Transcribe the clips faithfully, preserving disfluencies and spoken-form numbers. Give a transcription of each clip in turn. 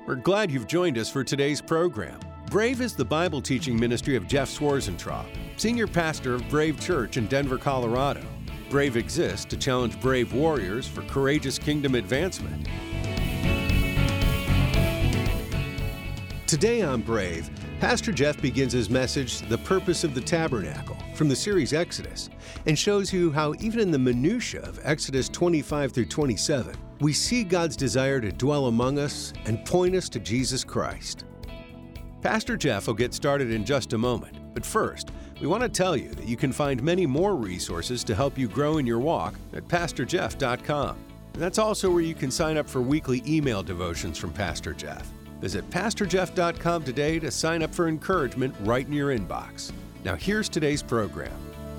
We're glad you've joined us for today's program. Brave is the Bible teaching ministry of Jeff Swarzentraub, senior pastor of Brave Church in Denver, Colorado. Brave exists to challenge brave warriors for courageous kingdom advancement. Today on Brave, Pastor Jeff begins his message, The Purpose of the Tabernacle, from the series Exodus, and shows you how even in the minutia of Exodus twenty-five through twenty-seven, we see God's desire to dwell among us and point us to Jesus Christ. Pastor Jeff will get started in just a moment, but first, we want to tell you that you can find many more resources to help you grow in your walk at pastor jeff dot com. And that's also where you can sign up for weekly email devotions from Pastor Jeff. Visit pastor jeff dot com today to sign up for encouragement right in your inbox. Now here's today's program.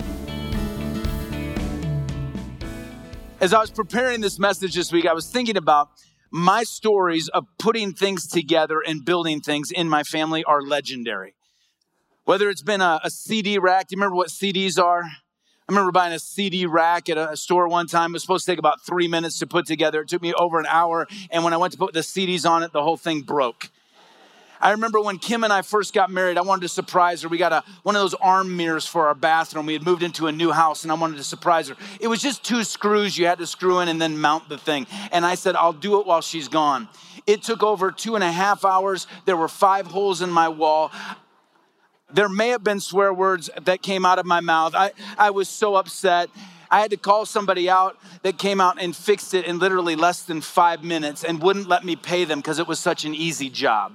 As I was preparing this message this week, I was thinking about my stories of putting things together and building things in my family are legendary. Whether it's been a, a C D rack, do you remember what C Ds are? I remember buying a C D rack at a store one time. It was supposed to take about three minutes to put together. It took me over an hour. And when I went to put the C Ds on it, the whole thing broke. I remember when Kim and I first got married, I wanted to surprise her. We got a one of those arm mirrors for our bathroom. We had moved into a new house and I wanted to surprise her. It was just two screws you had to screw in and then mount the thing. And I said, I'll do it while she's gone. It took over two and a half hours. There were five holes in my wall. There may have been swear words that came out of my mouth. I, I was so upset. I had to call somebody out that came out and fixed it in literally less than five minutes and wouldn't let me pay them because it was such an easy job.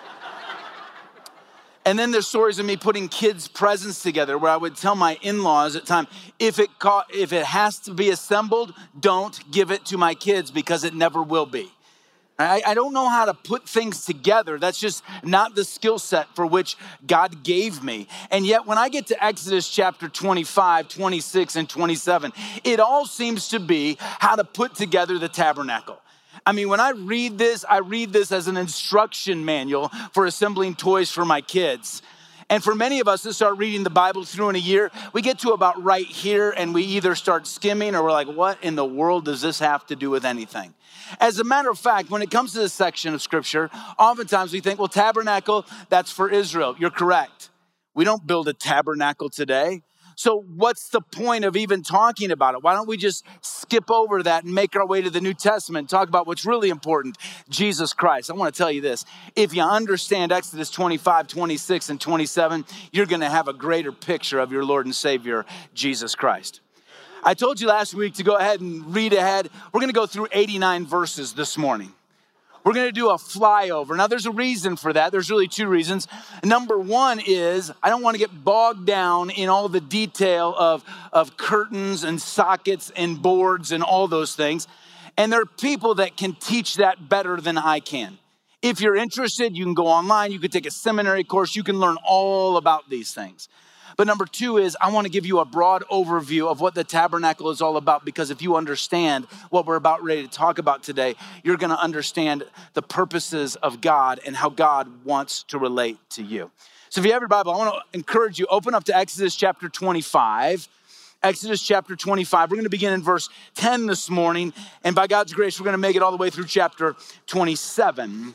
And then there's stories of me putting kids' presents together where I would tell my in-laws at the time, if it, ca- if it has to be assembled, don't give it to my kids because it never will be. I, I don't know how to put things together. That's just not the skill set for which God gave me. And yet when I get to Exodus chapter twenty-five, twenty-six, and twenty-seven, it all seems to be how to put together the tabernacle. I mean, when I read this, I read this as an instruction manual for assembling toys for my kids. And for many of us that start reading the Bible through in a year, we get to about right here and we either start skimming or we're like, what in the world does this have to do with anything? As a matter of fact, when it comes to this section of scripture, oftentimes we think, well, tabernacle, that's for Israel. You're correct. We don't build a tabernacle today. So what's the point of even talking about it? Why don't we just skip over that and make our way to the New Testament and talk about what's really important, Jesus Christ? I want to tell you this. If you understand Exodus twenty-five, twenty-six, and twenty-seven, you're going to have a greater picture of your Lord and Savior, Jesus Christ. I told you last week to go ahead and read ahead. We're going to go through eighty-nine verses this morning. We're going to do a flyover. Now, there's a reason for that. There's really two reasons. Number one is I don't want to get bogged down in all the detail of, of curtains and sockets and boards and all those things. And there are people that can teach that better than I can. If you're interested, you can go online. You can take a seminary course. You can learn all about these things. But number two is I want to give you a broad overview of what the tabernacle is all about, because if you understand what we're about ready to talk about today, you're going to understand the purposes of God and how God wants to relate to you. So if you have your Bible, I want to encourage you, open up to Exodus chapter twenty-five. Exodus chapter twenty-five. We're going to begin in verse ten this morning. And by God's grace, we're going to make it all the way through chapter twenty-seven.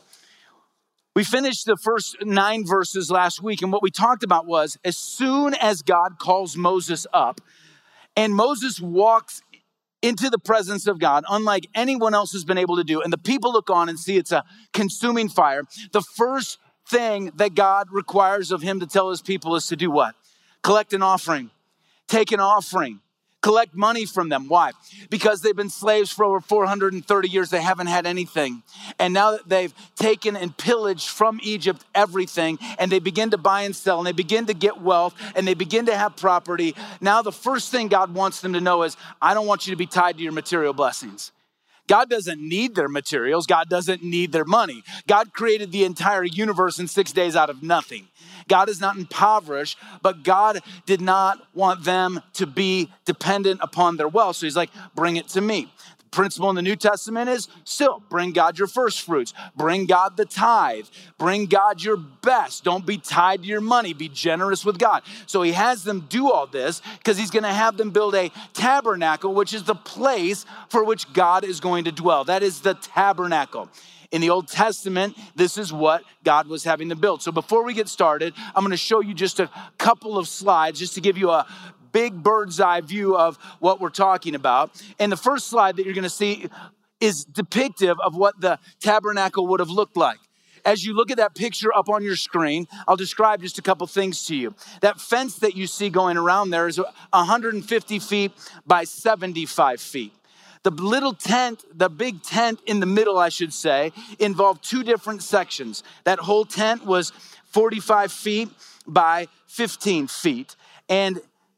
We finished the first nine verses last week, and what we talked about was as soon as God calls Moses up, and Moses walks into the presence of God, unlike anyone else has been able to do, and the people look on and see it's a consuming fire, the first thing that God requires of him to tell his people is to do what? Collect an offering, take an offering. Collect money from them. Why? Because they've been slaves for over four hundred thirty years. They haven't had anything. And now that they've taken and pillaged from Egypt everything, and they begin to buy and sell, and they begin to get wealth, and they begin to have property, now the first thing God wants them to know is, I don't want you to be tied to your material blessings. God doesn't need their materials. God doesn't need their money. God created the entire universe in six days out of nothing. God is not impoverished, but God did not want them to be dependent upon their wealth. So he's like, bring it to me. The principle in the New Testament is still bring God your first fruits. Bring God the tithe. Bring God your best. Don't be tied to your money. Be generous with God. So he has them do all this because he's going to have them build a tabernacle, which is the place for which God is going to dwell. That is the tabernacle. In the Old Testament, this is what God was having them build. So before we get started, I'm going to show you just a couple of slides just to give you a big bird's eye view of what we're talking about. And the first slide that you're going to see is depictive of what the tabernacle would have looked like. As you look at that picture up on your screen, I'll describe just a couple things to you. That fence that you see going around there is one hundred fifty feet by seventy-five feet. The little tent, the big tent in the middle, I should say, involved two different sections. That whole tent was forty-five feet by fifteen feet. And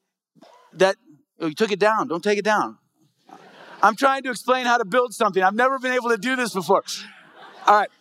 that, oh, you took it down. Don't take it down. I'm trying to explain how to build something. I've never been able to do this before. All right.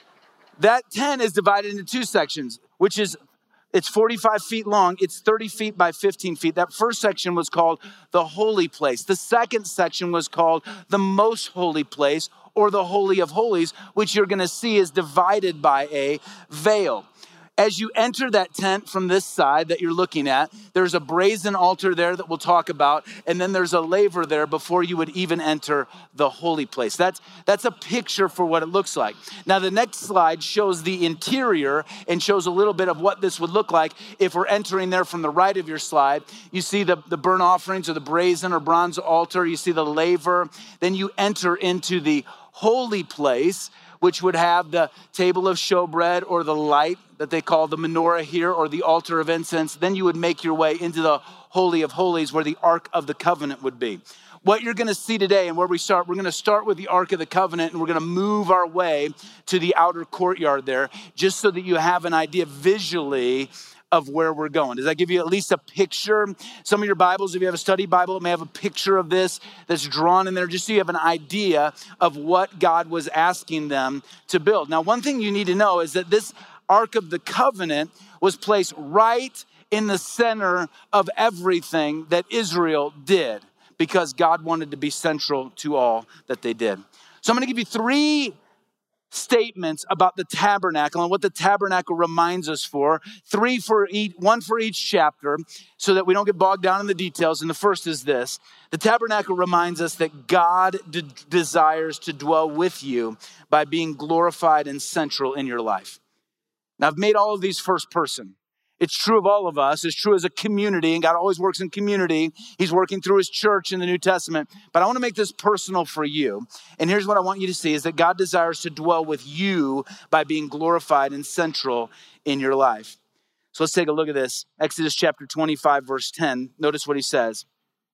That tent is divided into two sections, which is, it's forty-five feet long. It's thirty feet by fifteen feet. That first section was called the holy place. The second section was called the most holy place, or the Holy of Holies, which you're going to see is divided by a veil. As you enter that tent from this side that you're looking at, there's a brazen altar there that we'll talk about, and then there's a laver there before you would even enter the holy place. That's, that's a picture for what it looks like. Now, the next slide shows the interior and shows a little bit of what this would look like if we're entering there from the right of your slide. You see the, the burnt offerings or the brazen or bronze altar. You see the laver. Then you enter into the holy place, which would have the table of showbread or the light that they call the menorah here, or the altar of incense. Then you would make your way into the Holy of Holies, where the Ark of the Covenant would be. What you're gonna see today and where we start, we're gonna start with the Ark of the Covenant, and we're gonna move our way to the outer courtyard there, just so that you have an idea visually of where we're going. Does that give you at least a picture? Some of your Bibles, if you have a study Bible, it may have a picture of this that's drawn in there, just so you have an idea of what God was asking them to build. Now, one thing you need to know is that this Ark of the Covenant was placed right in the center of everything that Israel did, because God wanted to be central to all that they did. So I'm gonna give you three statements about the tabernacle and what the tabernacle reminds us for. Three for each, one for each chapter, so that we don't get bogged down in the details. And the first is this: the tabernacle reminds us that God de- desires to dwell with you by being glorified and central in your life. Now, I've made all of these first person. It's true of all of us. It's true as a community, and God always works in community. He's working through his church in the New Testament. But I want to make this personal for you. And here's what I want you to see is that God desires to dwell with you by being glorified and central in your life. So let's take a look at this. Exodus chapter twenty-five, verse ten. Notice what he says.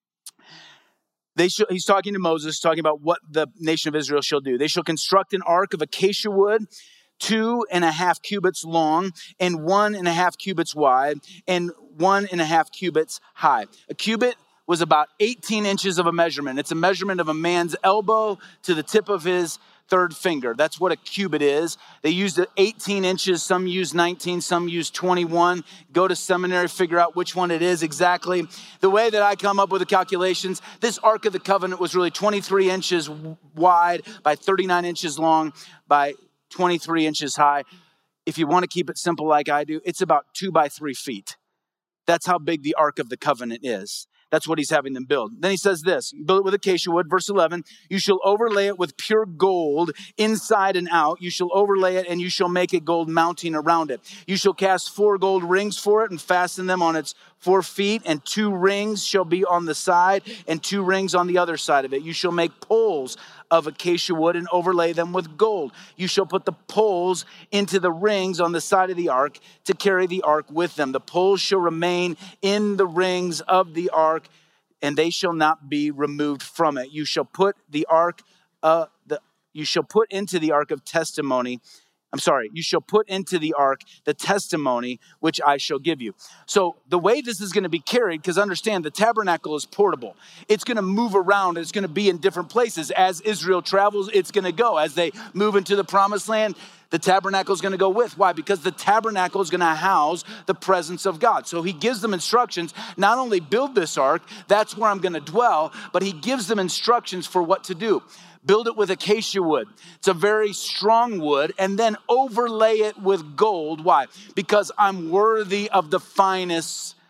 They shall, he's talking to Moses, talking about what the nation of Israel shall do. They shall construct an ark of acacia wood, two and a half cubits long and one and a half cubits wide and one and a half cubits high. A cubit was about eighteen inches of a measurement. It's a measurement of a man's elbow to the tip of his third finger. That's what a cubit is. They used eighteen inches. Some use nineteen, some use twenty-one. Go to seminary, figure out which one it is exactly. The way that I come up with the calculations, this Ark of the Covenant was really twenty-three inches wide by thirty-nine inches long by twenty-three inches high. If you want to keep it simple like I do, it's about two by three feet. That's how big the Ark of the Covenant is. That's what he's having them build. Then he says this: build it with acacia wood. Verse eleven, you shall overlay it with pure gold inside and out. You shall overlay it, and you shall make a gold mounting around it. You shall cast four gold rings for it and fasten them on its four feet, and two rings shall be on the side and two rings on the other side of it. You shall make poles of acacia wood and overlay them with gold. You shall put the poles into the rings on the side of the ark to carry the ark with them. The poles shall remain in the rings of the ark, and they shall not be removed from it. You shall put the ark, uh, the you shall put into the ark of testimony. I'm sorry, you shall put into the ark the testimony which I shall give you. So the way this is going to be carried, because understand the tabernacle is portable. It's going to move around. It's going to be in different places. As Israel travels, it's going to go. As they move into the promised land, the tabernacle is going to go with. Why? Because the tabernacle is going to house the presence of God. So he gives them instructions, not only build this ark, that's where I'm going to dwell, but he gives them instructions for what to do. Build it with acacia wood. It's a very strong wood, and then overlay it with gold. Why? Because I'm worthy of the finest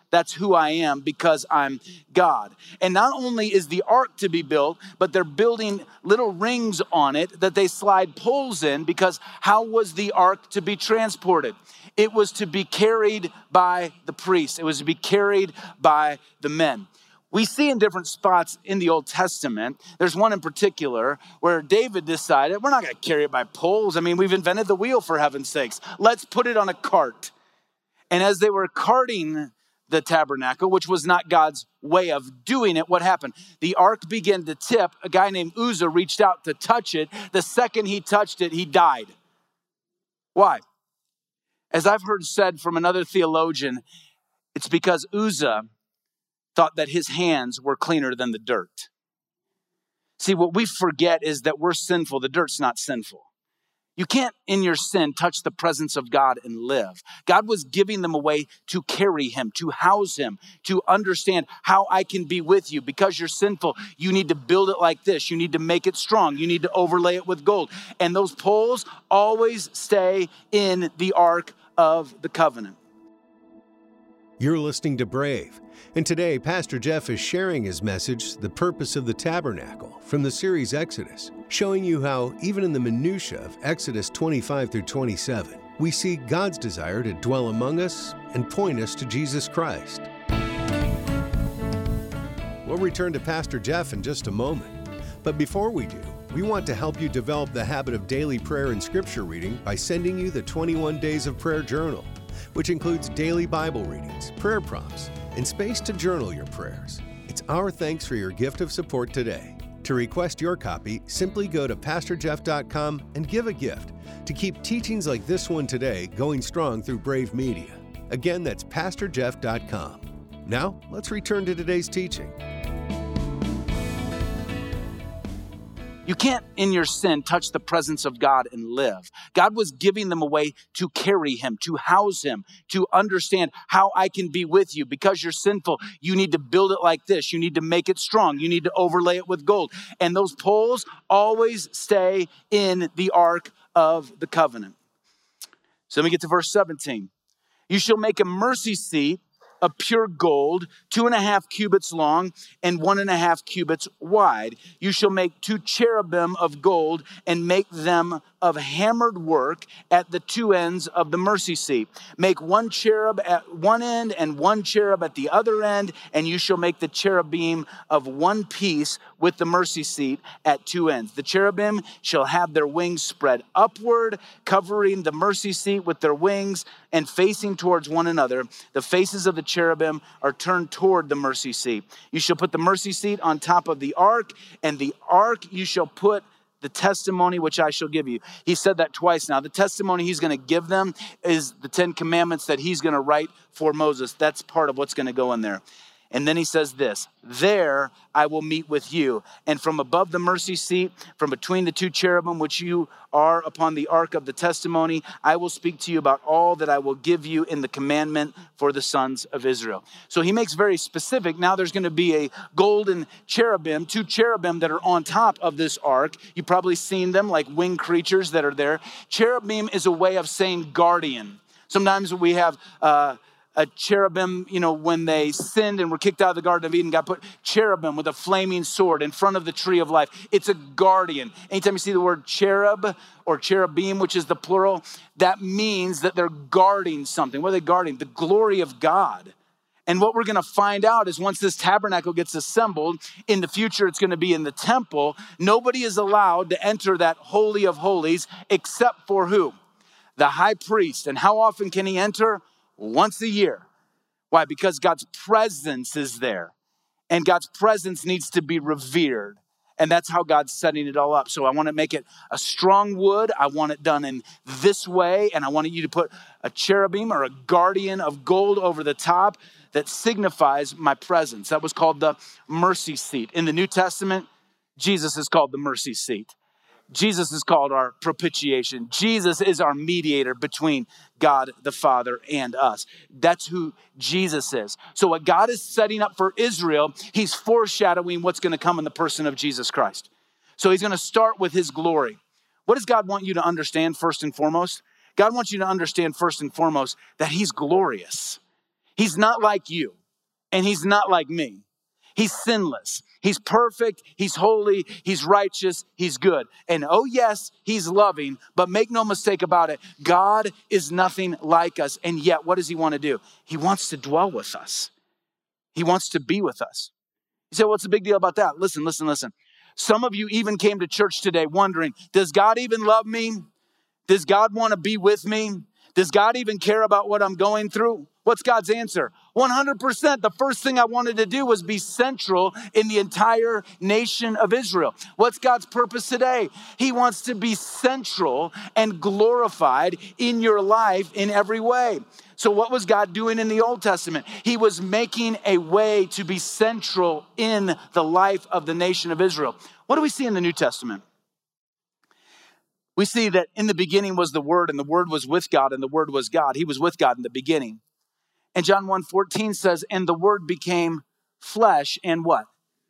that's who I am because I'm God. And not only is the ark to be built, but they're building little rings on it that they slide poles in, because how was the ark to be transported? It was to be carried by the priests. It was to be carried by the men. We see in different spots in the Old Testament, there's one in particular where David decided, we're not going to carry it by poles. I mean, we've invented the wheel, for heaven's sakes. Let's put it on a cart. And as they were carting the tabernacle, which was not God's way of doing it, what happened? The ark began to tip. A guy named Uzzah reached out to touch it. The second he touched it, he died. Why? As I've heard said from another theologian, it's because Uzzah thought that his hands were cleaner than the dirt. See, what we forget is that we're sinful. The dirt's not sinful. You can't, in your sin, touch the presence of God and live. God was giving them a way to carry him, to house him, to understand how I can be with you. Because you're sinful, you need to build it like this. You need to make it strong. You need to overlay it with gold. And those poles always stay in the Ark of the Covenant. You're listening to Brave, and today Pastor Jeff is sharing his message, The Purpose of the Tabernacle, from the series Exodus, showing you how, even in the minutia of Exodus twenty-five through twenty-seven, we see God's desire to dwell among us and point us to Jesus Christ. We'll return to Pastor Jeff in just a moment, but before we do, we want to help you develop the habit of daily prayer and scripture reading by sending you the twenty-one Days of Prayer Journal, which includes daily Bible readings, prayer prompts, and space to journal your prayers. It's our thanks for your gift of support today. To request your copy, simply go to pastor jeff dot com and give a gift to keep teachings like this one today going strong through Brave Media. Again, that's pastor jeff dot com. Now, let's return to today's teaching. You can't, in your sin, touch the presence of God and live. God was giving them a way to carry him, to house him, to understand how I can be with you. Because you're sinful, you need to build it like this. You need to make it strong. You need to overlay it with gold. And those poles always stay in the Ark of the Covenant. So let me get to verse seventeen. You shall make a mercy seat of pure gold, two and a half cubits long and one and a half cubits wide. You shall make two cherubim of gold and make them of hammered work at the two ends of the mercy seat. Make one cherub at one end and one cherub at the other end, and you shall make the cherubim of one piece with the mercy seat at two ends. The cherubim shall have their wings spread upward, covering the mercy seat with their wings and facing towards one another. The faces of the cherubim are turned toward the mercy seat. You shall put the mercy seat on top of the ark, and the ark you shall put the testimony which I shall give you. He said that twice now. The testimony he's going to give them is the Ten Commandments that he's going to write for Moses. That's part of what's going to go in there. And then he says this, there I will meet with you. And from above the mercy seat, from between the two cherubim, which you are upon the ark of the testimony, I will speak to you about all that I will give you in the commandment for the sons of Israel. So he makes very specific. Now there's going to be a golden cherubim, two cherubim that are on top of this ark. You've probably seen them like winged creatures that are there. Cherubim is a way of saying guardian. Sometimes we have uh, a cherubim, you know, when they sinned and were kicked out of the Garden of Eden, God put cherubim with a flaming sword in front of the tree of life. It's a guardian. Anytime you see the word cherub or cherubim, which is the plural, that means that they're guarding something. What are they guarding? The glory of God. And what we're going to find out is once this tabernacle gets assembled, in the future it's going to be in the temple, nobody is allowed to enter that holy of holies except for who? The high priest. And how often can he enter? Once a year. Why? Because God's presence is there. And God's presence needs to be revered. And that's how God's setting it all up. So I want to make it a strong wood. I want it done in this way. And I wanted you to put a cherubim or a guardian of gold over the top that signifies my presence. That was called the mercy seat. In the New Testament, Jesus is called the mercy seat. Jesus is called our propitiation. Jesus is our mediator between God the Father and us. That's who Jesus is. So what God is setting up for Israel, he's foreshadowing what's going to come in the person of Jesus Christ. So he's going to start with his glory. What does God want you to understand first and foremost? God wants you to understand first and foremost that he's glorious. He's not like you, and he's not like me. He's sinless. He's perfect. He's holy. He's righteous. He's good. And oh yes, he's loving, but make no mistake about it. God is nothing like us. And yet, what does he want to do? He wants to dwell with us. He wants to be with us. You say, what's the big deal about that? Listen, listen, listen. Some of you even came to church today wondering, does God even love me? Does God want to be with me? Does God even care about what I'm going through? What's God's answer? one hundred percent. The first thing I wanted to do was be central in the entire nation of Israel. What's God's purpose today? He wants to be central and glorified in your life in every way. So what was God doing in the Old Testament? He was making a way to be central in the life of the nation of Israel. What do we see in the New Testament? We see that in the beginning was the Word, and the Word was with God, and the Word was God. He was with God in the beginning. And John one fourteen says, and the Word became flesh and what?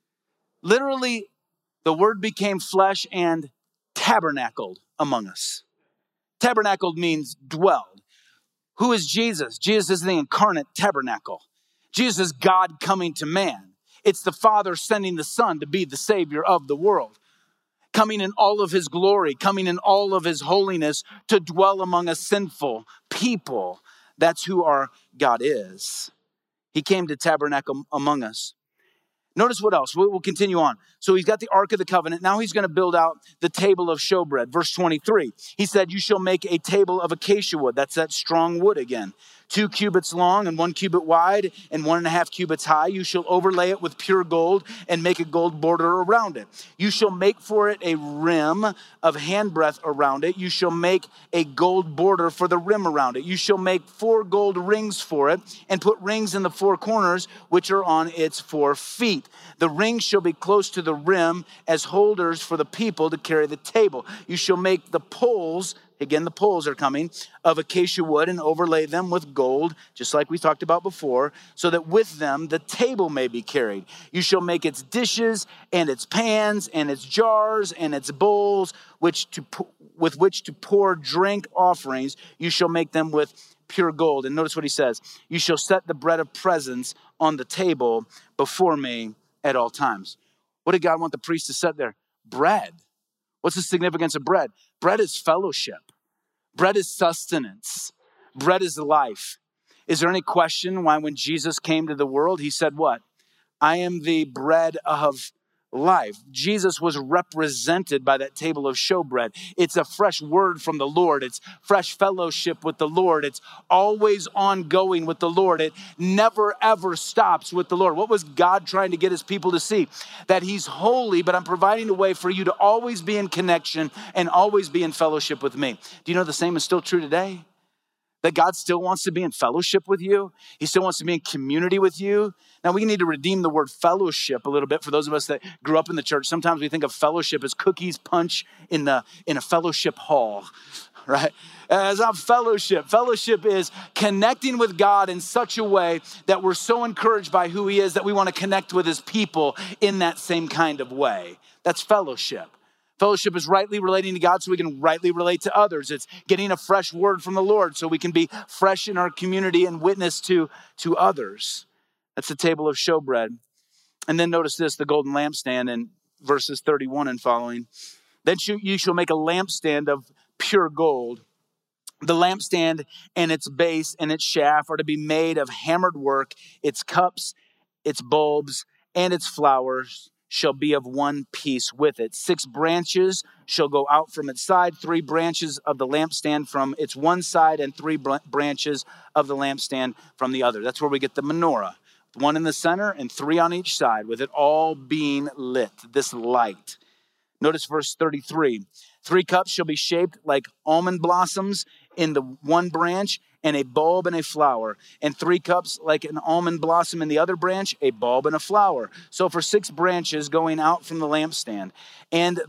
Literally, the Word became flesh and tabernacled among us. Tabernacled means dwelled. Who is Jesus? Jesus is the incarnate tabernacle. Jesus is God coming to man. It's the Father sending the Son to be the Savior of the world, coming in all of his glory, coming in all of his holiness to dwell among a sinful people. That's who our God is. He came to tabernacle among us. Notice what else. We'll continue on. So he's got the Ark of the Covenant. Now he's going to build out the table of showbread. Verse twenty-three. He said, you shall make a table of acacia wood. That's that strong wood again. Two cubits long and one cubit wide and one and a half cubits high. You shall overlay it with pure gold and make a gold border around it. You shall make for it a rim of handbreadth around it. You shall make a gold border for the rim around it. You shall make four gold rings for it and put rings in the four corners, which are on its four feet. The rings shall be close to the rim as holders for the people to carry the table. You shall make the poles, again, the poles are coming, of acacia wood and overlay them with gold, just like we talked about before, so that with them the table may be carried. You shall make its dishes and its pans and its jars and its bowls, which to with which to pour drink offerings. You shall make them with pure gold. And notice what he says. You shall set the bread of presence on the table before me at all times. What did God want the priest to set there? Bread. What's the significance of bread? Bread is fellowship. Bread is sustenance. Bread is life. Is there any question why when Jesus came to the world, he said what? I am the bread of life. Jesus was represented by that table of showbread. It's a fresh word from the Lord. It's fresh fellowship with the Lord. It's always ongoing with the Lord. It never ever stops with the Lord. What was God trying to get his people to see? That he's holy, but I'm providing a way for you to always be in connection and always be in fellowship with me. Do you know the same is still true today? That God still wants to be in fellowship with you. He still wants to be in community with you. Now, we need to redeem the word fellowship a little bit for those of us that grew up in the church. Sometimes we think of fellowship as cookies punch in the in a fellowship hall, right? As a fellowship. Fellowship is connecting with God in such a way that we're so encouraged by who he is that we want to connect with his people in that same kind of way. That's fellowship. Fellowship is rightly relating to God so we can rightly relate to others. It's getting a fresh word from the Lord so we can be fresh in our community and witness to, to others. That's the table of showbread. And then notice this, the golden lampstand in verses thirty-one and following. Then you shall make a lampstand of pure gold. The lampstand and its base and its shaft are to be made of hammered work. Its cups, its bulbs, and its flowers shall be of one piece with it. Six branches shall go out from its side, three branches of the lampstand from its one side, and three branches of the lampstand from the other. That's where we get the menorah. One in the center and three on each side, with it all being lit, this light. Notice verse thirty-three. Three cups shall be shaped like almond blossoms in the one branch, and a bulb and a flower. And three cups like an almond blossom in the other branch, a bulb and a flower. So for six branches going out from the lampstand. And the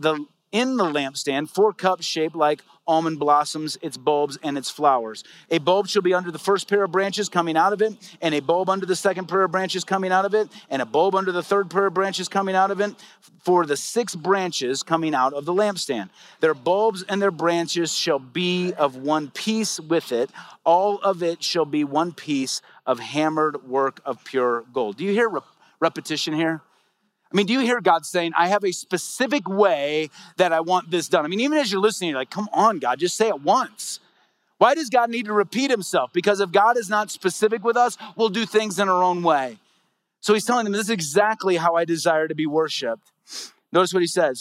in the lampstand four cups shaped like almond blossoms, its bulbs, and its flowers. A bulb shall be under the first pair of branches coming out of it, and a bulb under the second pair of branches coming out of it, and a bulb under the third pair of branches coming out of it, for the six branches coming out of the lampstand. Their bulbs and their branches shall be of one piece with it. All of it shall be one piece of hammered work of pure gold. Do you hear rep- repetition here? I mean, do you hear God saying, I have a specific way that I want this done? I mean, even as you're listening, you're like, come on, God, just say it once. Why does God need to repeat himself? Because if God is not specific with us, we'll do things in our own way. So he's telling them, this is exactly how I desire to be worshiped. Notice what he says.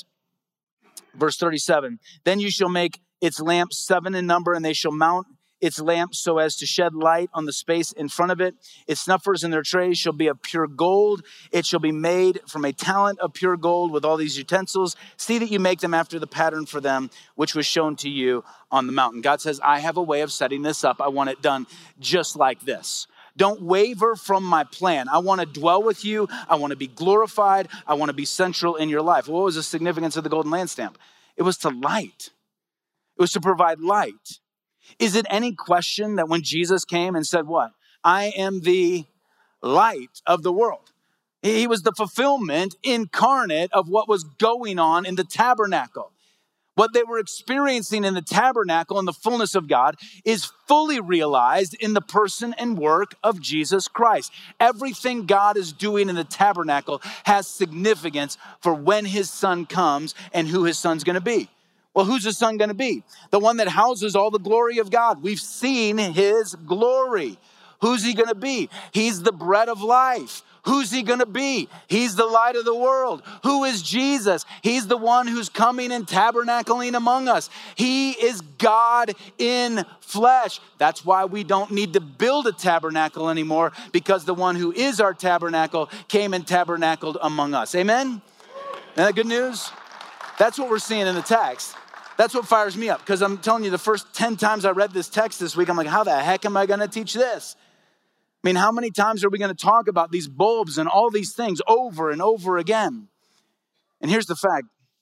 Verse thirty-seven, then you shall make its lamps seven in number, and they shall mount its lamps so as to shed light on the space in front of it. Its snuffers and their trays shall be of pure gold. It shall be made from a talent of pure gold with all these utensils. See that you make them after the pattern for them, which was shown to you on the mountain. God says, I have a way of setting this up. I want it done just like this. Don't waver from my plan. I want to dwell with you. I want to be glorified. I want to be central in your life. What was the significance of the golden lampstand? It was to light. It was to provide light. Is it any question that when Jesus came and said what? I am the light of the world. He was the fulfillment incarnate of what was going on in the tabernacle. What they were experiencing in the tabernacle and the fullness of God is fully realized in the person and work of Jesus Christ. Everything God is doing in the tabernacle has significance for when his son comes and who his son's going to be. Well, who's the son going to be? The one that houses all the glory of God. We've seen his glory. Who's he going to be? He's the bread of life. Who's he going to be? He's the light of the world. Who is Jesus? He's the one who's coming and tabernacling among us. He is God in flesh. That's why we don't need to build a tabernacle anymore, because the one who is our tabernacle came and tabernacled among us. Amen? Isn't that good news? That's what we're seeing in the text. That's what fires me up, because I'm telling you, the first ten times I read this text this week, I'm like, how the heck am I going to teach this? I mean, how many times are we going to talk about these bulbs and all these things over and over again? And here's the fact.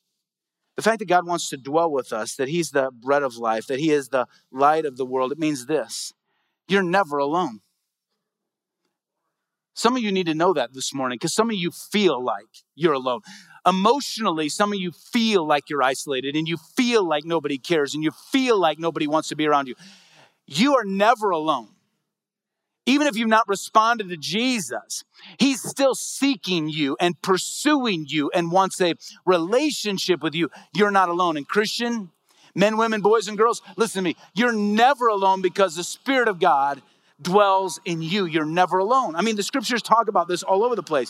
The fact that God wants to dwell with us, that he's the bread of life, that he is the light of the world, it means this: you're never alone. Some of you need to know that this morning, because some of you feel like you're alone. Emotionally, some of you feel like you're isolated, and you feel like nobody cares, and you feel like nobody wants to be around you. You are never alone. Even if you've not responded to Jesus, he's still seeking you and pursuing you and wants a relationship with you. You're not alone. And Christian, men, women, boys, and girls, listen to me. You're never alone, because the Spirit of God dwells in you. You're never alone. I mean, the scriptures talk about this all over the place.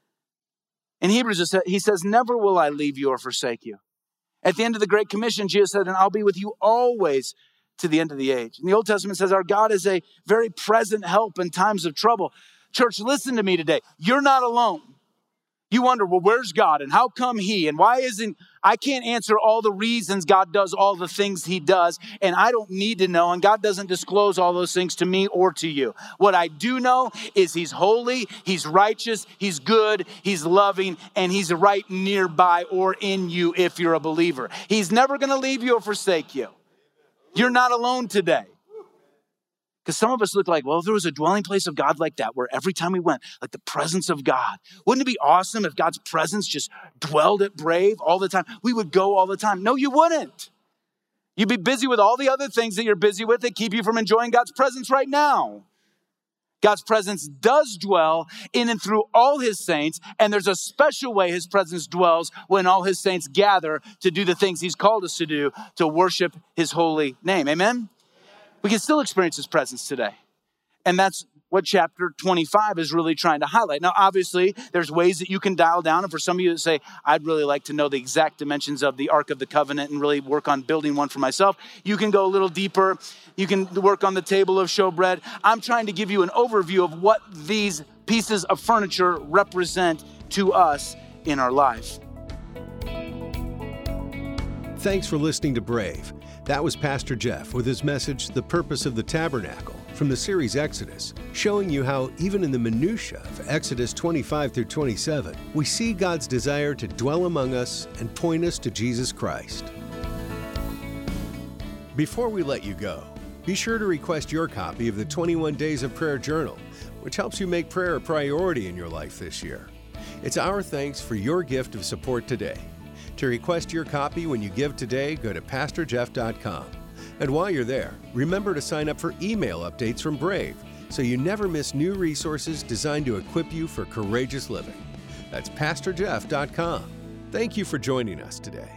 In Hebrews, he says, never will I leave you or forsake you. At the end of the Great Commission, Jesus said, and I'll be with you always to the end of the age. And the Old Testament says our God is a very present help in times of trouble. Church, listen to me today. You're not alone. You wonder, well, where's God? And how come he? And why isn't, I can't answer all the reasons God does all the things he does. And I don't need to know. And God doesn't disclose all those things to me or to you. What I do know is he's holy, he's righteous, he's good, he's loving, and he's right nearby or in you if you're a believer. He's never going to leave you or forsake you. You're not alone today. Because some of us look like, well, if there was a dwelling place of God like that, where every time we went, like the presence of God, wouldn't it be awesome if God's presence just dwelled at Brave all the time? We would go all the time. No, you wouldn't. You'd be busy with all the other things that you're busy with that keep you from enjoying God's presence right now. God's presence does dwell in and through all his saints, and there's a special way his presence dwells when all his saints gather to do the things he's called us to do, to worship his holy name. Amen? We can still experience his presence today. And that's what chapter twenty-five is really trying to highlight. Now, obviously, there's ways that you can dial down. And for some of you that say, I'd really like to know the exact dimensions of the Ark of the Covenant and really work on building one for myself, you can go a little deeper. You can work on the table of showbread. I'm trying to give you an overview of what these pieces of furniture represent to us in our life. Thanks for listening to Brave. That was Pastor Jeff with his message, The Purpose of the Tabernacle, from the series Exodus, showing you how even in the minutiae of Exodus twenty-five through twenty-seven, we see God's desire to dwell among us and point us to Jesus Christ. Before we let you go, be sure to request your copy of the twenty-one Days of Prayer Journal, which helps you make prayer a priority in your life this year. It's our thanks for your gift of support today. To request your copy when you give today, go to pastor jeff dot com. And while you're there, remember to sign up for email updates from Brave so you never miss new resources designed to equip you for courageous living. That's pastor jeff dot com. Thank you for joining us today.